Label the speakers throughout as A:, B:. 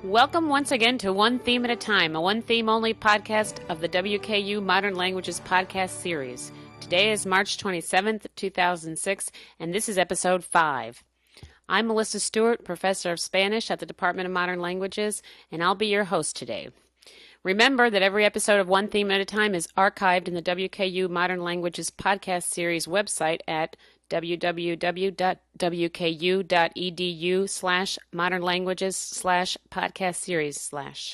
A: Welcome once again to One Theme at a Time, a one-theme-only podcast of the WKU Modern Languages podcast series. Today is March 27th, 2006, and this is episode 5. I'm Melissa Stewart, professor of Spanish at the Department of Modern Languages, and I'll be your host today. Remember that every episode of One Theme at a Time is archived in the WKU Modern Languages podcast series website at www.wku.edu/modernlanguages/podcast-series/.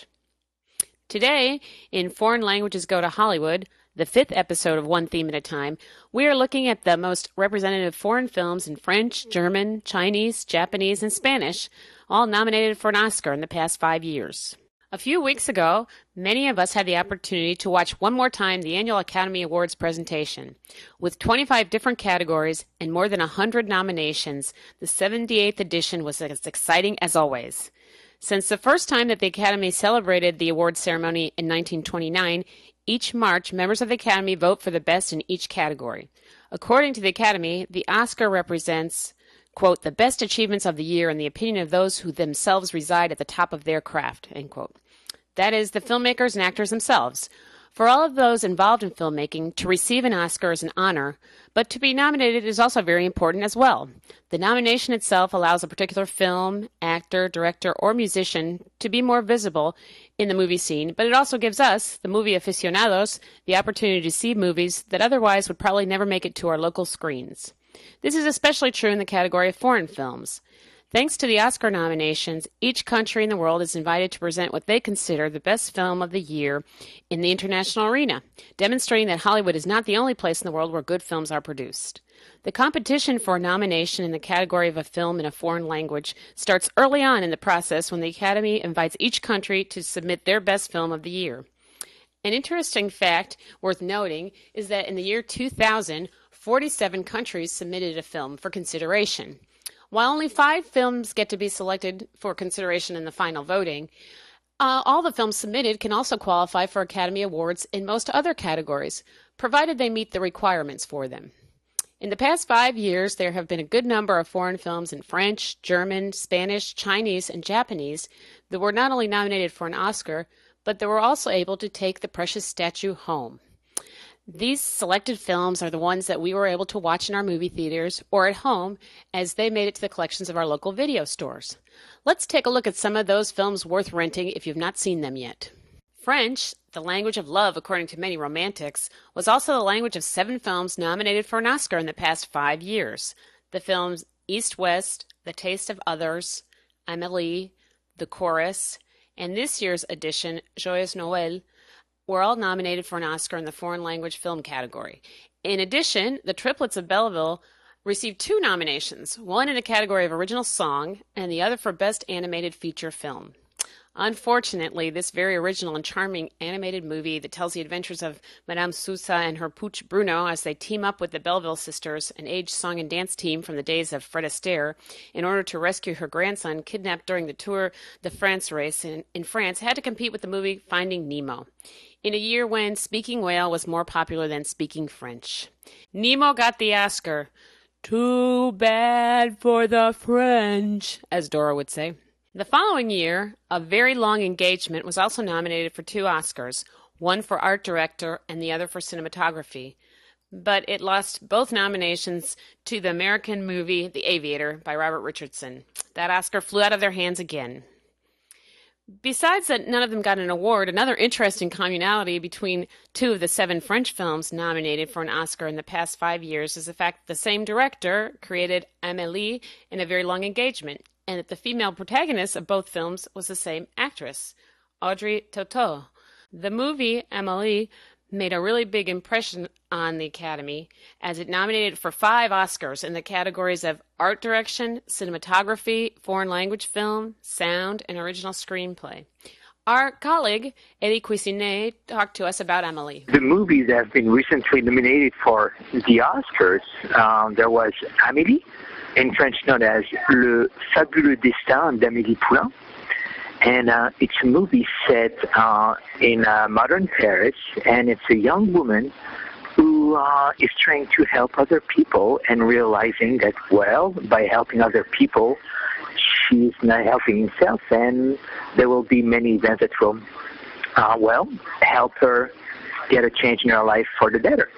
A: Today, in Foreign Languages Go to Hollywood, the 5th episode of One Theme at a Time, we are looking at the most representative foreign films in French, German, Chinese, Japanese, and Spanish, all nominated for an Oscar in the past 5 years. A few weeks ago, many of us had the opportunity to watch one more time the annual Academy Awards presentation. With 25 different categories and more than 100 nominations, the 78th edition was as exciting as always. Since the first time that the Academy celebrated the awards ceremony in 1929, each March, members of the Academy vote for the best in each category. According to the Academy, the Oscar represents, quote, the best achievements of the year in the opinion of those who themselves reside at the top of their craft, end quote. That is, the filmmakers and actors themselves. For all of those involved in filmmaking, to receive an Oscar is an honor, but to be nominated is also very important as well. The nomination itself allows a particular film, actor, director, or musician to be more visible in the movie scene, but it also gives us, the movie aficionados, the opportunity to see movies that otherwise would probably never make it to our local screens. This is especially true in the category of foreign films. Thanks to the Oscar nominations, each country in the world is invited to present what they consider the best film of the year in the international arena, demonstrating that Hollywood is not the only place in the world where good films are produced. The competition for a nomination in the category of a film in a foreign language starts early on in the process when the Academy invites each country to submit their best film of the year. An interesting fact worth noting is that in the year 2000, 47 countries submitted a film for consideration. While only 5 films get to be selected for consideration in the final voting, all the films submitted can also qualify for Academy Awards in most other categories, provided they meet the requirements for them. In the past 5 years, there have been a good number of foreign films in French, German, Spanish, Chinese, and Japanese that were not only nominated for an Oscar, but that were also able to take the precious statue home. These selected films are the ones that we were able to watch in our movie theaters or at home as they made it to the collections of our local video stores. Let's take a look at some of those films worth renting if you've not seen them yet. French, the language of love according to many romantics, was also the language of 7 films nominated for an Oscar in the past 5 years. The films East-West, The Taste of Others, Amélie, The Chorus, and this year's edition, Joyeux Noël, were all nominated for an Oscar in the foreign language film category. In addition, the Triplets of Belleville received 2 nominations, one in the category of original song and the other for best animated feature film. Unfortunately, this very original and charming animated movie that tells the adventures of Madame Sousa and her pooch Bruno as they team up with the Belleville sisters, an aged song and dance team from the days of Fred Astaire, in order to rescue her grandson kidnapped during the Tour de France race in France, had to compete with the movie Finding Nemo, in a year when Speaking Whale was more popular than Speaking French. Nemo got the Oscar. Too bad for the French, as Dora would say. The following year, A Very Long Engagement was also nominated for 2 Oscars, one for art director and the other for cinematography. But it lost both nominations to the American movie The Aviator by Robert Richardson. That Oscar flew out of their hands again. Besides that none of them got an award, another interesting commonality between 2 of the 7 French films nominated for an Oscar in the past 5 years is the fact that the same director created Amélie and A Very Long Engagement, and that the female protagonist of both films was the same actress, Audrey Tautou. The movie, Amélie, made a really big impression on the Academy, as it nominated for 5 Oscars in the categories of art direction, cinematography, foreign language film, sound, and original screenplay. Our colleague, Elie Cuisinet, talked to us about Amélie.
B: The movies that have been recently nominated for the Oscars, there was Amélie, in French known as Le Fabuleux Destin d'Amélie Poulain. And it's a movie set in modern Paris, and it's a young woman who is trying to help other people and realizing that, well, by helping other people, he's not helping himself, and there will be many events that will, help her get a change in her life for the better.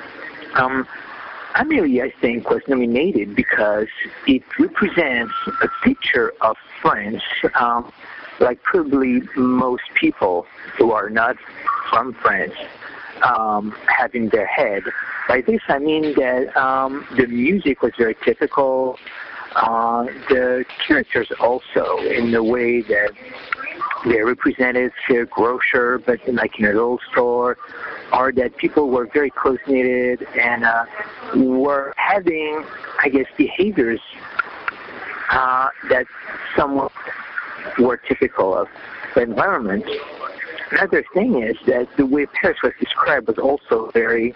B: Amélie, I think, was nominated because it represents a picture of France, like probably most people who are not from France have in their head. By this, I mean that the music was very typical. The characters also, in the way that they represented, say, a grocer, but like in a little store, or that people were very close-knitted and were having, I guess, behaviors that somewhat were typical of the environment. Another thing is that the way Paris was described was also very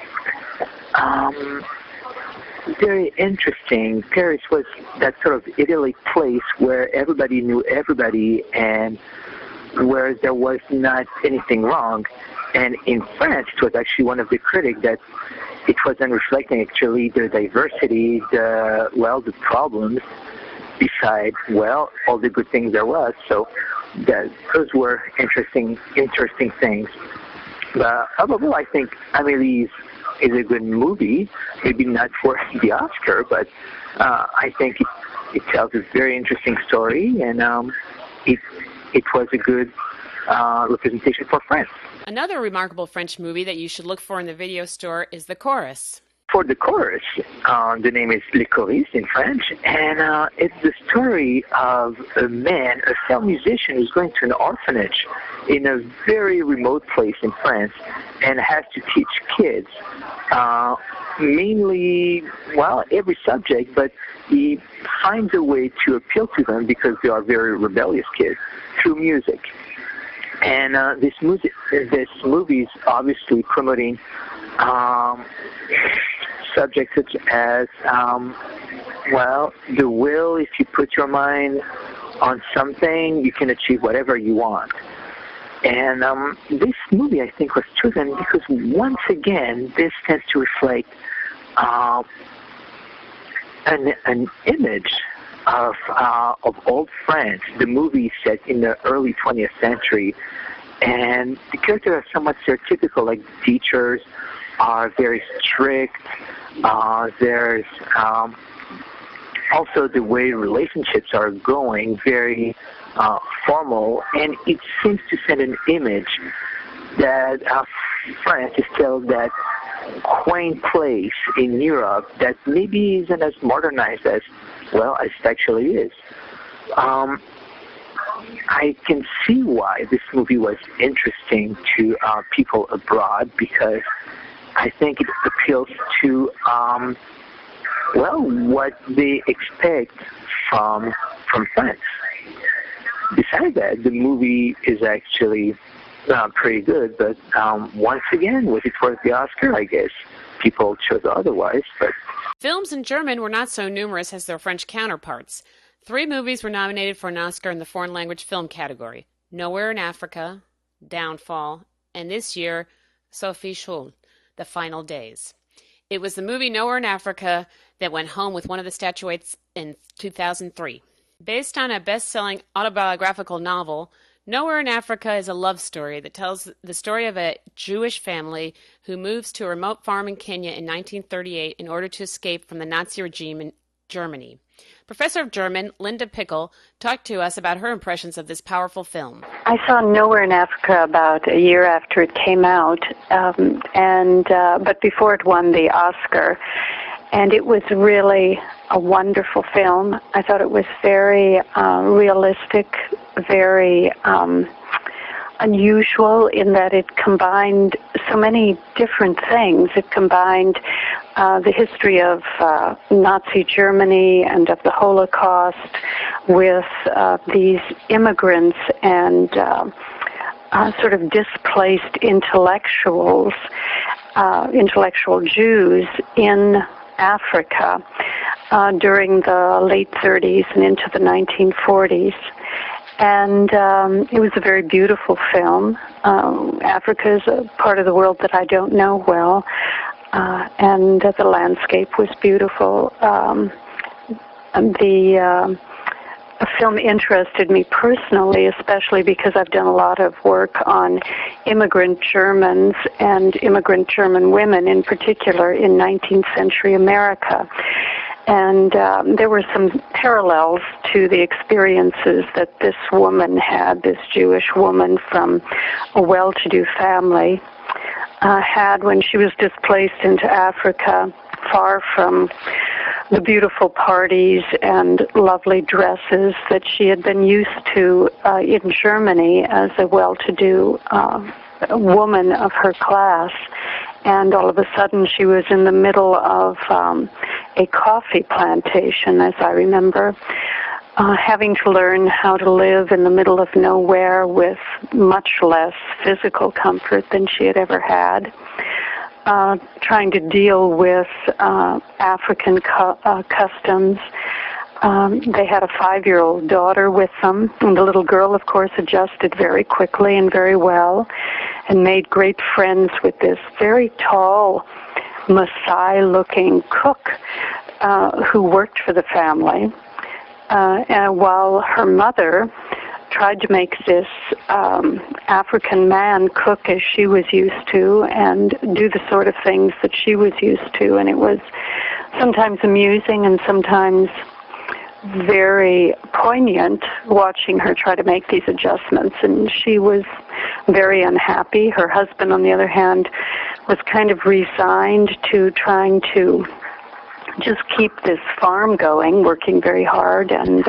B: very interesting. Paris was that sort of idyllic place where everybody knew everybody and where there was not anything wrong. And in France, it was actually one of the critics that it wasn't reflecting actually the diversity, the problems, besides, all the good things there was. So those were interesting things. But above all, I think Amélie is a good movie, maybe not for the Oscar, but I think it tells a very interesting story, and it was a good representation for France.
A: Another remarkable French movie that you should look for in the video store is The Chorus.
B: For The Chorus, the name is Les Choristes in French, and it's the story of a man, a film musician, who's going to an orphanage in a very remote place in France and has to teach kids mainly, every subject, but he finds a way to appeal to them because they are very rebellious kids through music. And this movie is obviously promoting subjects such as, the will. If you put your mind on something, you can achieve whatever you want. And this movie, I think, was chosen because, once again, this tends to reflect an image of old France. The movie is set in the early 20th century, and the characters are somewhat stereotypical, like teachers are very strict. There's also the way relationships are going, very formal, and it seems to send an image that France is still that quaint place in Europe that maybe isn't as modernized as it actually is. I can see why this movie was interesting to people abroad, because I think it appeals to what they expect from France. Besides that, the movie is actually pretty good, but once again, was it worth the Oscar? I guess people chose otherwise. But
A: films in German were not so numerous as their French counterparts. 3 movies were nominated for an Oscar in the foreign language film category: Nowhere in Africa, Downfall, and this year, Sophie Scholl, The Final Days. It was the movie Nowhere in Africa that went home with one of the statuettes in 2003. Based on a best-selling autobiographical novel, Nowhere in Africa is a love story that tells the story of a Jewish family who moves to a remote farm in Kenya in 1938 in order to escape from the Nazi regime in Germany. Professor of German, Linda Pickel, talked to us about her impressions of this powerful film.
C: I saw Nowhere in Africa about a year after it came out, but before it won the Oscar. And it was really a wonderful film. I thought it was very realistic, very unusual in that it combined so many different things. It combined the history of Nazi Germany and of the Holocaust with these immigrants and sort of displaced intellectual Jews in Africa during the late 30s and into the 1940s. And it was a very beautiful film. Africa is a part of the world that I don't know well, and the landscape was beautiful. The film interested me personally, especially because I've done a lot of work on immigrant Germans and immigrant German women in particular in 19th century America. And there were some parallels to the experiences that this woman had, this Jewish woman from a well-to-do family, had when she was displaced into Africa, far from the beautiful parties and lovely dresses that she had been used to in Germany as a well-to-do woman of her class. And all of a sudden she was in the middle of a coffee plantation, as I remember, having to learn how to live in the middle of nowhere with much less physical comfort than she had ever had. Trying to deal with African customs. They had a 5-year-old daughter with them, and the little girl, of course, adjusted very quickly and very well and made great friends with this very tall, Maasai-looking cook who worked for the family, and while her mother tried to make this African man cook as she was used to and do the sort of things that she was used to. And it was sometimes amusing and sometimes very poignant watching her try to make these adjustments. And she was very unhappy. Her husband, on the other hand, was kind of resigned to trying to just keep this farm going, working very hard. And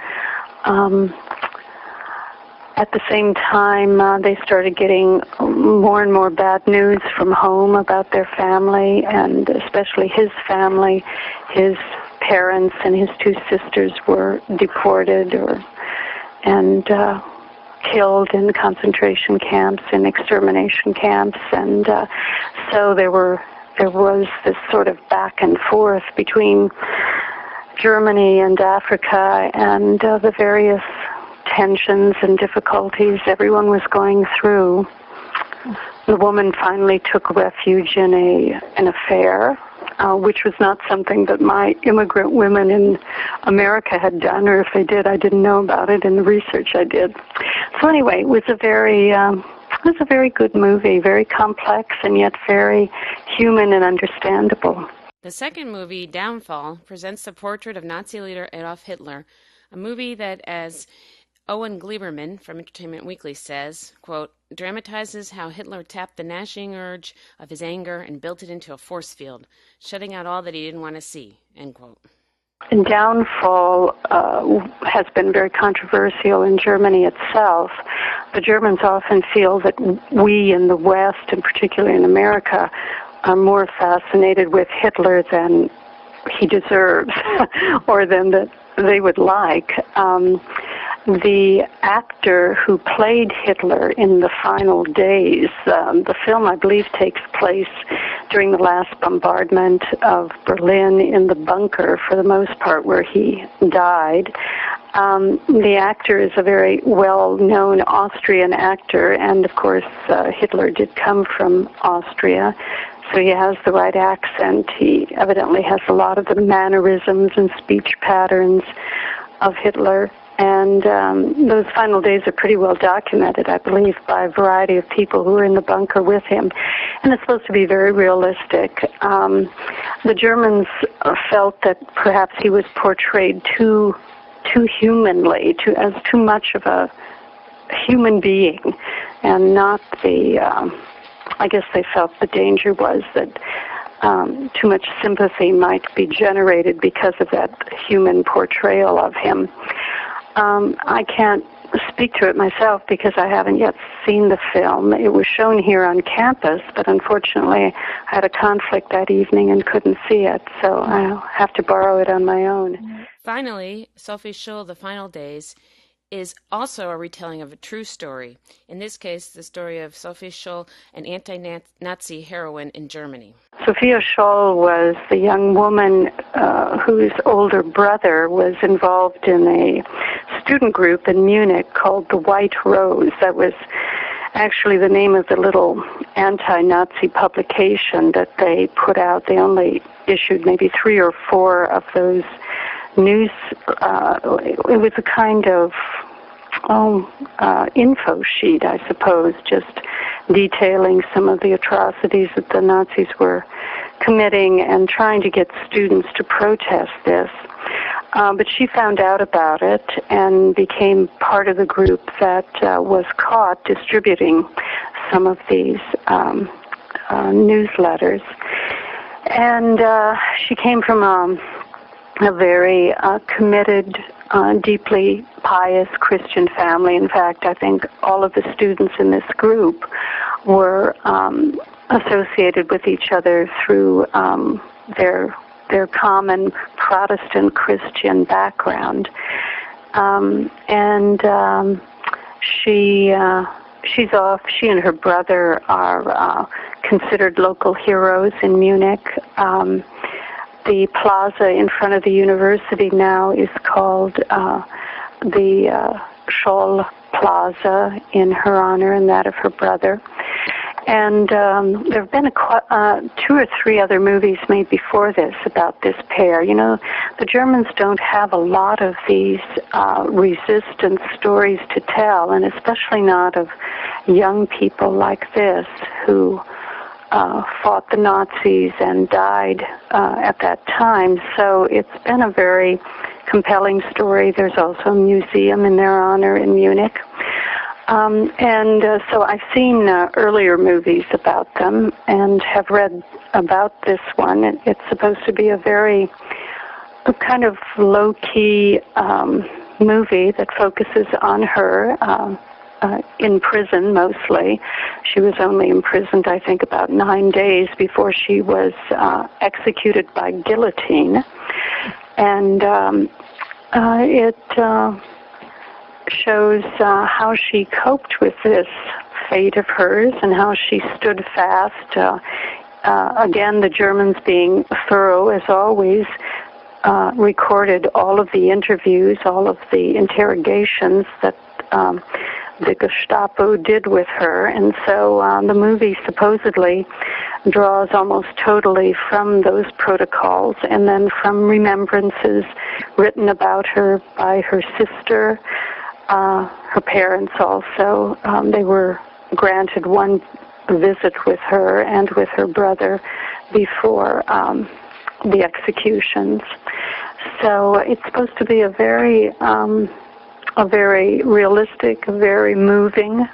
C: at the same time, they started getting more and more bad news from home about their family, and especially his family. His parents and his 2 sisters were deported and killed in concentration camps and extermination camps, and so there was this sort of back and forth between Germany and Africa and the various tensions and difficulties everyone was going through. The woman finally took refuge in an affair, which was not something that my immigrant women in America had done, or if they did, I didn't know about it in the research I did. So anyway, it was a very good movie, very complex and yet very human and understandable.
A: The second movie, Downfall, presents the portrait of Nazi leader Adolf Hitler, a movie that, as Owen Gleiberman from Entertainment Weekly says, quote, dramatizes how Hitler tapped the gnashing urge of his anger and built it into a force field, shutting out all that he didn't want to see, end quote.
C: And Downfall has been very controversial in Germany itself. The Germans often feel that we in the West, and particularly in America, are more fascinated with Hitler than he deserves or than that they would like. The actor who played Hitler in the final days, the film, I believe, takes place during the last bombardment of Berlin in the bunker, for the most part, where he died. The actor is a very well-known Austrian actor, and, of course, Hitler did come from Austria, so he has the right accent. He evidently has a lot of the mannerisms and speech patterns of Hitler. And those final days are pretty well documented, I believe, by a variety of people who were in the bunker with him. And it's supposed to be very realistic. The Germans felt that perhaps he was portrayed too humanly, as too much of a human being, and not the, I guess they felt the danger was that too much sympathy might be generated because of that human portrayal of him. I can't speak to it myself because I haven't yet seen the film. It was shown here on campus, but unfortunately I had a conflict that evening and couldn't see it, so I'll have to borrow it on my own.
A: Finally, Sophie Scholl, The Final Days, is also a retelling of a true story. In this case, the story of Sophie Scholl, an anti-Nazi heroine in Germany.
C: Sophia Scholl was the young woman whose older brother was involved in a student group in Munich called the White Rose. That was actually the name of the little anti-Nazi publication that they put out. They only issued maybe 3 or 4 of those news. It was a kind of info sheet, I suppose, just detailing some of the atrocities that the Nazis were committing and trying to get students to protest this. But she found out about it and became part of the group that was caught distributing some of these newsletters. And she came from a very committed, deeply pious Christian family. In fact, I think all of the students in this group were associated with each other through their common Protestant Christian background. She's off. She and her brother are considered local heroes in Munich. The plaza in front of the university now is called the Scholl Plaza in her honor and that of her brother. And there have been 2 or 3 other movies made before this about this pair. You know, the Germans don't have a lot of these resistance stories to tell, and especially not of young people like this who fought the Nazis and died at that time. So it's been a very compelling story. There's also a museum in their honor in Munich. So I've seen earlier movies about them and have read about this one. It's supposed to be a very kind of low-key movie that focuses on her in prison mostly. She was only imprisoned, I think, about 9 days before she was executed by guillotine. And it shows how she coped with this fate of hers and how she stood fast. Again, the Germans, being thorough as always, recorded all of the interviews, all of the interrogations that the Gestapo did with her. And so the movie supposedly draws almost totally from those protocols and then from remembrances written about her by her sister, her parents also. They were granted one visit with her and with her brother before the executions. So it's supposed to be a very realistic, a very moving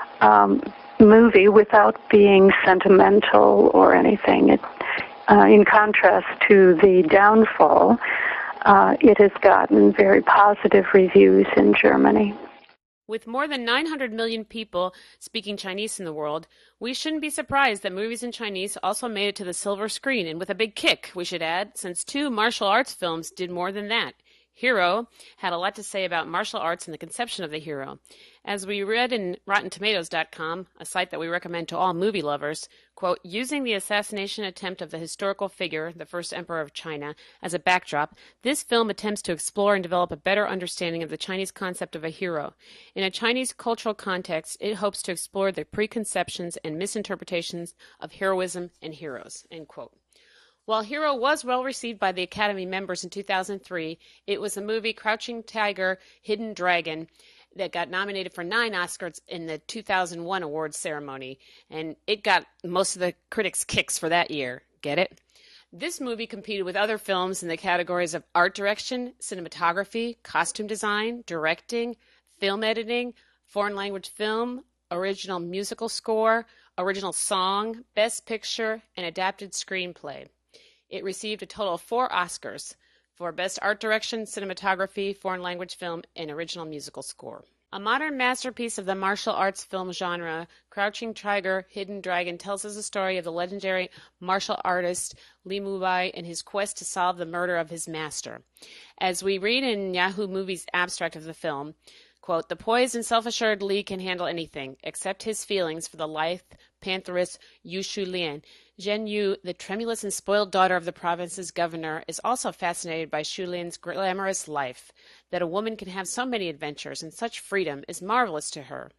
C: movie without being sentimental or anything. In contrast to The Downfall, it has gotten very positive reviews in Germany.
A: With more than 900 million people speaking Chinese in the world, we shouldn't be surprised that movies in Chinese also made it to the silver screen, and with a big kick, we should add, since 2 martial arts films did more than that. Hero had a lot to say about martial arts and the conception of the hero. As we read in RottenTomatoes.com, a site that we recommend to all movie lovers, quote, using the assassination attempt of the historical figure, the first emperor of China, as a backdrop, this film attempts to explore and develop a better understanding of the Chinese concept of a hero. In a Chinese cultural context, it hopes to explore the preconceptions and misinterpretations of heroism and heroes, end quote. While Hero was well received by the Academy members in 2003, it was the movie Crouching Tiger, Hidden Dragon that got nominated for 9 Oscars in the 2001 awards ceremony, and it got most of the critics' kicks for that year. Get it? This movie competed with other films in the categories of art direction, cinematography, costume design, directing, film editing, foreign language film, original musical score, original song, best picture, and adapted screenplay. It received a total of 4 Oscars for Best Art Direction, Cinematography, Foreign Language Film, and Original Musical Score. A modern masterpiece of the martial arts film genre, Crouching Tiger, Hidden Dragon tells us the story of the legendary martial artist Li Mubai and his quest to solve the murder of his master. As we read in Yahoo Movies' abstract of the film, quote, the poised and self-assured Li can handle anything, except his feelings for the lithe, pantheress Yu Shulian. Zhen Yu, the tremulous and spoiled daughter of the province's governor, is also fascinated by Shulian's glamorous life. That a woman can have so many adventures and such freedom is marvelous to her.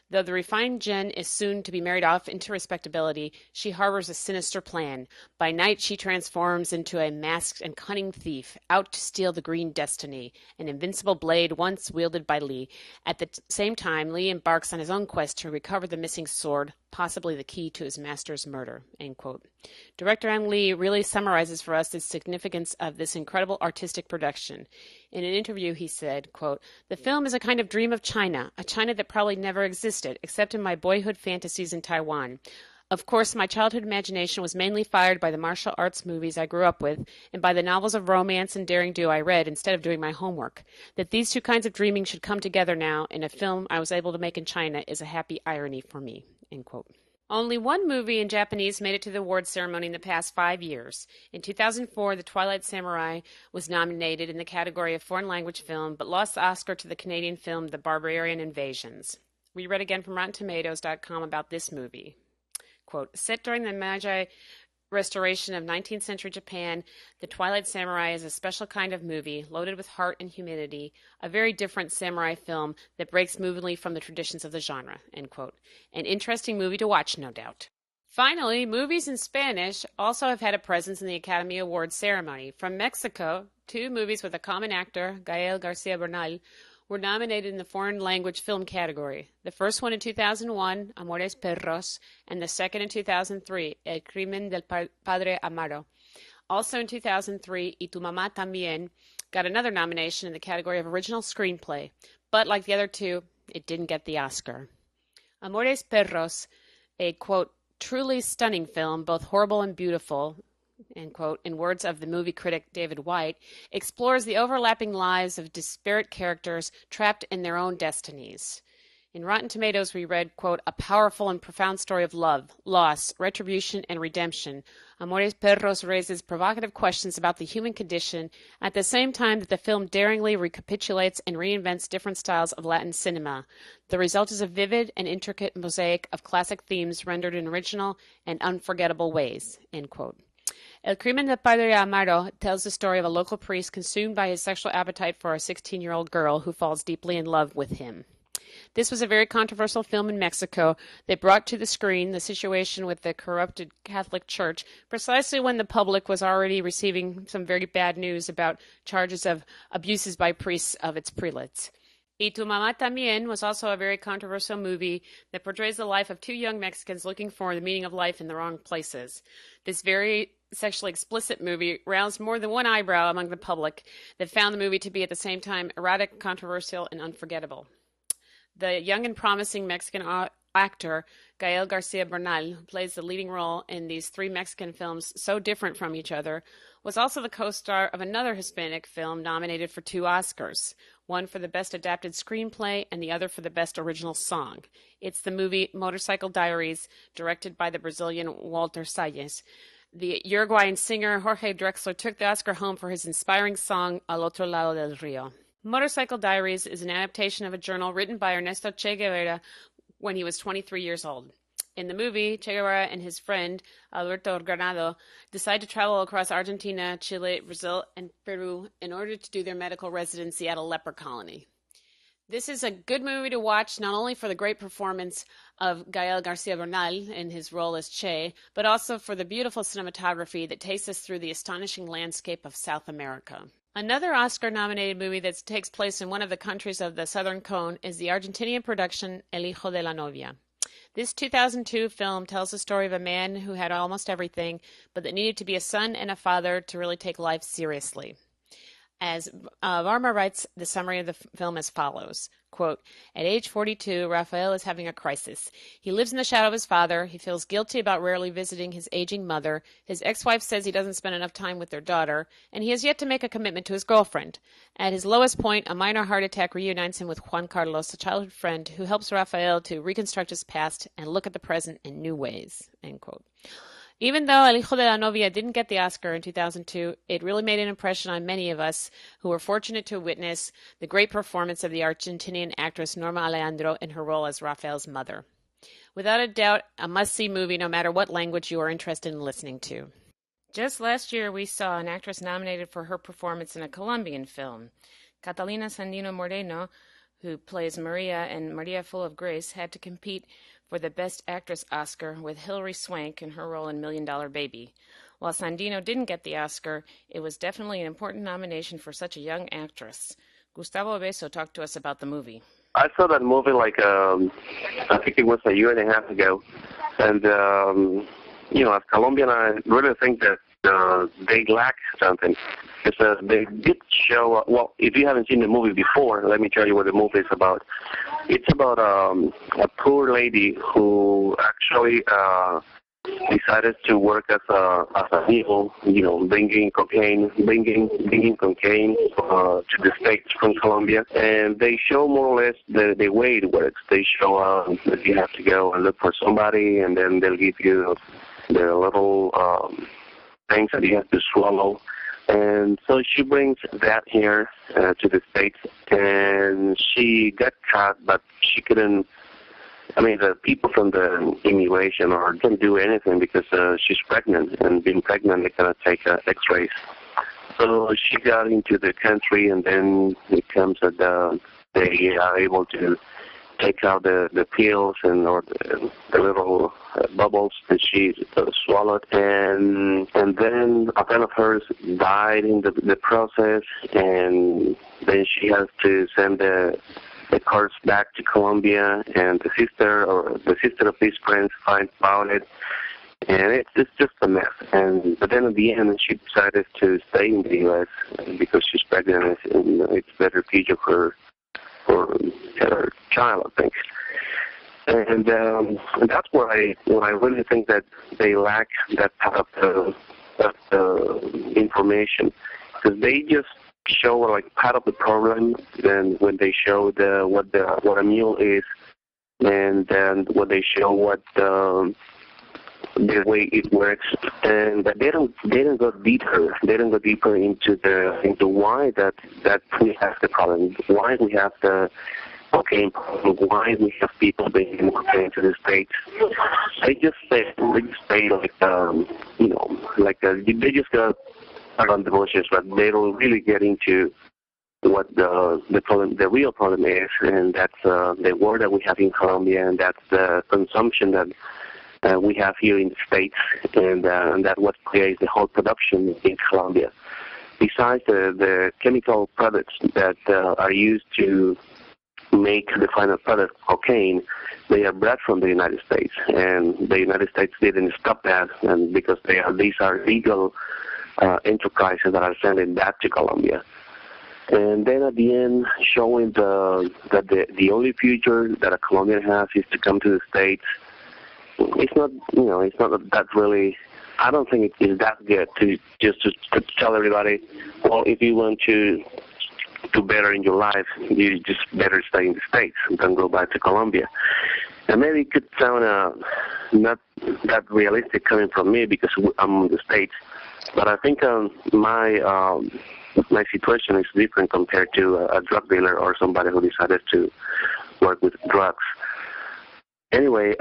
A: Though the refined Jen is soon to be married off into respectability, she harbors a sinister plan. By night, she transforms into a masked and cunning thief, out to steal the Green Destiny, an invincible blade once wielded by Lee. At the same time, Lee embarks on his own quest to recover the missing sword, possibly the key to his master's murder. End quote. Director Ang Lee really summarizes for us the significance of this incredible artistic production. In an interview, he said, quote, "The film is a kind of dream of China, a China that probably never existed, except in my boyhood fantasies in Taiwan. Of course, my childhood imagination was mainly fired by the martial arts movies I grew up with and by the novels of romance and daring-do I read instead of doing my homework. That these two kinds of dreaming should come together now in a film I was able to make in China is a happy irony for me." End quote. Only one movie in Japanese made it to the awards ceremony in the past 5 years. In 2004, The Twilight Samurai was nominated in the category of foreign language film, but lost the Oscar to the Canadian film The Barbarian Invasions. We read again from RottenTomatoes.com about this movie. Quote, "Set during the Meiji restoration of 19th century Japan, The Twilight Samurai is a special kind of movie, loaded with heart and humanity, a very different samurai film that breaks movingly from the traditions of the genre." End quote. An interesting movie to watch, no doubt. Finally, movies in Spanish also have had a presence in the Academy Awards ceremony. From Mexico, 2 movies with a common actor, Gael Garcia Bernal, were nominated in the foreign language film category. The first one in 2001, Amores Perros, and the second in 2003, El Crimen del Padre Amaro. Also in 2003, Y tu mamá también got another nomination in the category of original screenplay, but like the other 2, it didn't get the Oscar. Amores Perros, a, quote, "truly stunning film, both horrible and beautiful," end quote, in words of the movie critic David White, explores the overlapping lives of disparate characters trapped in their own destinies. In Rotten Tomatoes, we read, quote, "a powerful and profound story of love, loss, retribution, and redemption. Amores Perros raises provocative questions about the human condition at the same time that the film daringly recapitulates and reinvents different styles of Latin cinema. The result is a vivid and intricate mosaic of classic themes rendered in original and unforgettable ways," end quote. El Crimen del Padre Amaro tells the story of a local priest consumed by his sexual appetite for a 16-year-old girl who falls deeply in love with him. This was a very controversial film in Mexico that brought to the screen the situation with the corrupted Catholic Church precisely when the public was already receiving some very bad news about charges of abuses by priests of its prelates. Y tu mamá también was also a very controversial movie that portrays the life of 2 young Mexicans looking for the meaning of life in the wrong places. This very sexually explicit movie roused more than one eyebrow among the public that found the movie to be at the same time erotic, controversial, and unforgettable. The young and promising Mexican actor Gael Garcia Bernal, who plays the leading role in these 3 Mexican films so different from each other, was also the co-star of another Hispanic film nominated for 2 Oscars, one for the Best Adapted Screenplay and the other for the Best Original Song. It's the movie Motorcycle Diaries, directed by the Brazilian Walter Salles. The Uruguayan singer Jorge Drexler took the Oscar home for his inspiring song Al Otro Lado del Río. Motorcycle Diaries is an adaptation of a journal written by Ernesto Che Guevara when he was 23 years old. In the movie, Che Guevara and his friend, Alberto Granado, decide to travel across Argentina, Chile, Brazil, and Peru in order to do their medical residency at a leper colony. This is a good movie to watch not only for the great performance of Gael Garcia Bernal in his role as Che, but also for the beautiful cinematography that takes us through the astonishing landscape of South America. Another Oscar-nominated movie that takes place in one of the countries of the Southern Cone is the Argentinian production El Hijo de la Novia. This 2002 film tells the story of a man who had almost everything, but that needed to be a son and a father to really take life seriously. As Varma writes the summary of the film as follows, quote, "At age 42, Rafael is having a crisis. He lives in the shadow of his father. He feels guilty about rarely visiting his aging mother. His ex-wife says he doesn't spend enough time with their daughter, and he has yet to make a commitment to his girlfriend. At his lowest point, a minor heart attack reunites him with Juan Carlos, a childhood friend who helps Rafael to reconstruct his past and look at the present in new ways," end quote. Even though El Hijo de la Novia didn't get the Oscar in 2002, it really made an impression on many of us who were fortunate to witness the great performance of the Argentinian actress Norma Aleandro in her role as Rafael's mother. Without a doubt, a must-see movie no matter what language you are interested in listening to. Just last year, we saw an actress nominated for her performance in a Colombian film. Catalina Sandino Moreno, who plays Maria in Maria Full of Grace, had to compete for the Best Actress Oscar with Hilary Swank in her role in Million Dollar Baby. While Sandino didn't get the Oscar, it was definitely an important nomination for such a young actress. Gustavo Beso talked to us about the movie.
D: I saw that movie I think it was a year and a half ago. And, as Colombian, I really think that they lack something. Because they did show, if you haven't seen the movie before, let me tell you what the movie is about. It's about a poor lady who actually decided to work as a mule, bringing cocaine to the States from Colombia. And they show more or less the way it works. They show that you have to go and look for somebody, and then they'll give you the little things that you have to swallow. And so she brings that here to the States, and she got caught, but she couldn't. The people from the immigration didn't do anything because she's pregnant, and being pregnant, they cannot take X-rays. So she got into the country, and then it comes that they are able to take out the pills or the little bubbles that she swallowed, and then a friend of hers died in the process, and then she has to send the corpse back to Colombia, and the sister of these friends finds out it, and it's just a mess. But then at the end, she decided to stay in the U.S. because she's pregnant, and it's better future for her child, I think. And that's where I really think that they lack that part of the information, because they just show part of the problem. Then when they show what a mule is, and then when they show what the way it works, and they don't go deeper. They don't go deeper into why that we have the problem, why we have the cocaine problem, why we have people bringing cocaine to the States. They just say they just go around the bushes, but they don't really get into what the problem, the real problem is, and that's the war that we have in Colombia, and that's the consumption that we have here in the States, and that's what creates the whole production in Colombia. Besides the chemical products that are used to make the final product, cocaine, they are brought from the United States, and the United States didn't stop that, and because these are legal enterprises that are sending that to Colombia. And then at the end, showing that the only future that a Colombian has is to come to the States. It's not that really. I don't think it is that good to tell everybody, well, if you want to do better in your life, you just better stay in the States and don't go back to Colombia. And maybe it could sound not that realistic coming from me because I'm in the States, but I think my situation is different compared to a drug dealer or somebody who decided to work with drugs. Anyway,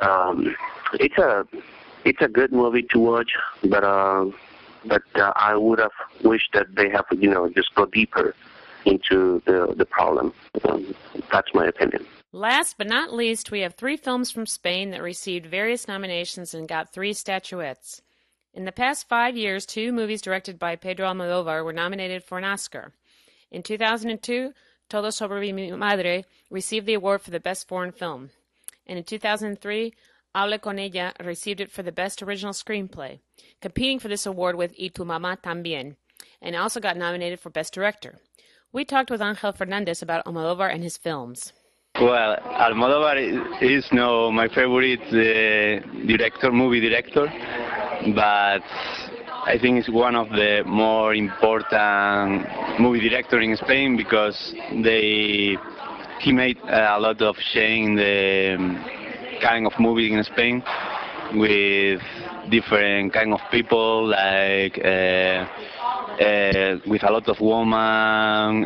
D: it's a good movie to watch, but I would have wished that they have just go deeper into the problem. That's my opinion.
A: Last but not least, we have 3 films from Spain that received various nominations and got 3 statuettes. In the past 5 years, 2 movies directed by Pedro Almodóvar were nominated for an Oscar. In 2002, Todo sobre mi madre received the award for the Best Foreign Film. And in 2003, Hable con ella received it for the Best Original Screenplay, competing for this award with Y tu mamá también, and also got nominated for Best Director. We talked with Angel Fernandez about Almodóvar and his films.
E: Well, Almodóvar is my favorite movie director, but I think it's one of the more important movie directors in Spain because he made a lot of change in the kind of movie in Spain with different kind of people, like with a lot of women.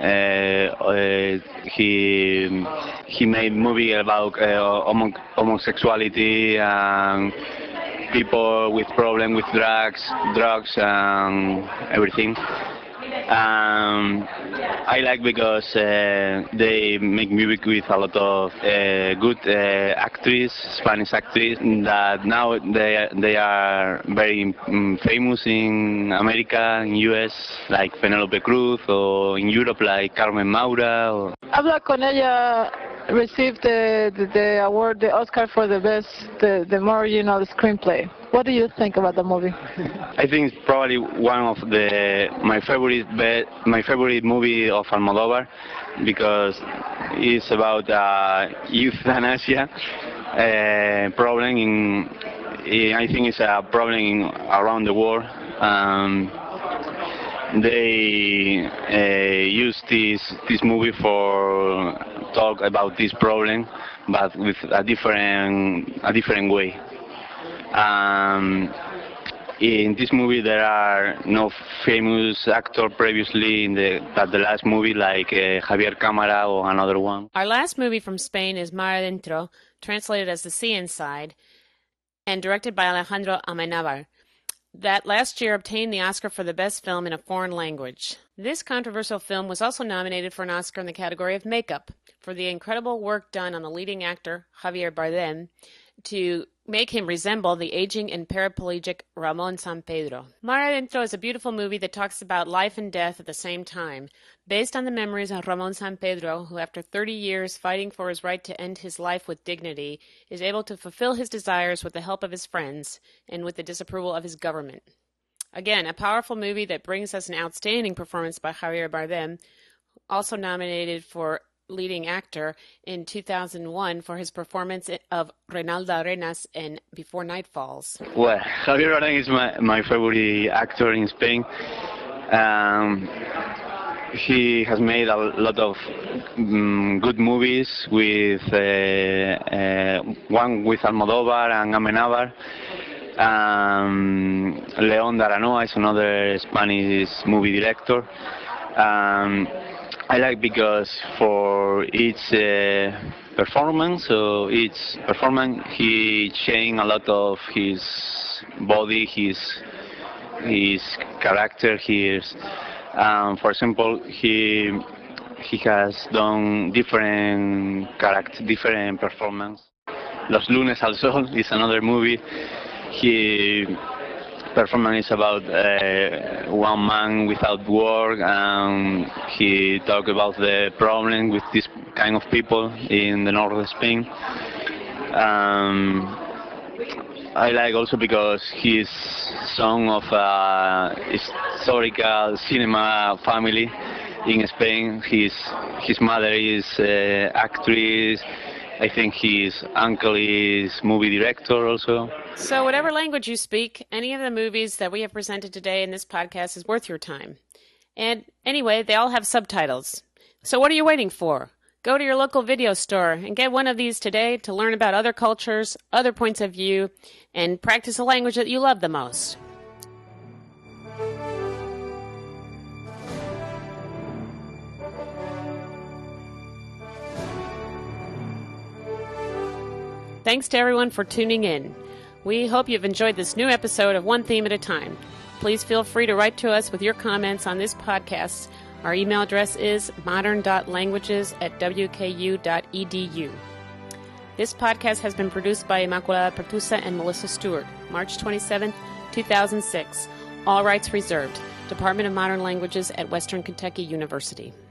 E: He made movie about homosexuality and people with problem with drugs and everything. I like because they make music with a lot of good Spanish actors that now they are very famous in America, in US, like Penélope Cruz, or in Europe like Carmen Maura. Or...
F: Habla con ella received the award, the Oscar for the best, the more original screenplay. What do you think about the movie?
E: I think it's probably one of my favorite movie of Almodóvar because it's about euthanasia problem. I think it's a problem around the world. They use this movie for talk about this problem, but with a different way. In this movie, there are no famous actor previously in the last movie, like Javier Cámara or another one.
A: Our last movie from Spain is Mar Adentro, translated as The Sea Inside, and directed by Alejandro Amenábar, that last year obtained the Oscar for the best film in a foreign language. This controversial film was also nominated for an Oscar in the category of makeup for the incredible work done on the leading actor, Javier Bardem, to make him resemble the aging and paraplegic Ramon Sampedro. Mar Adentro is a beautiful movie that talks about life and death at the same time, based on the memories of Ramon Sampedro, who after 30 years fighting for his right to end his life with dignity, is able to fulfill his desires with the help of his friends and with the disapproval of his government. Again, a powerful movie that brings us an outstanding performance by Javier Bardem, also nominated for leading actor in 2001 for his performance of Reinaldo Arenas in Before Night Falls.
E: Well, Javier Bardem is my favorite actor in Spain. He has made a lot of good movies with one with Almodóvar and Amenábar. León de Aranoa is another Spanish movie director. I like because for each performance, he changed a lot of his body, his character. For example, he has done different performance. Los Lunes al Sol is another movie. Performance is about one man without work, and he talked about the problem with this kind of people in the north of Spain. I like also because he's son of a historical cinema family in Spain. His mother is actress. I think his uncle is movie director also.
A: So whatever language you speak, any of the movies that we have presented today in this podcast is worth your time. And anyway, they all have subtitles. So what are you waiting for? Go to your local video store and get one of these today to learn about other cultures, other points of view, and practice a language that you love the most. Thanks to everyone for tuning in. We hope you've enjoyed this new episode of One Theme at a Time. Please feel free to write to us with your comments on this podcast. Our email address is modern.languages@wku.edu. This podcast has been produced by Immaculada Pertusa and Melissa Stewart, March 27, 2006. All rights reserved. Department of Modern Languages at Western Kentucky University.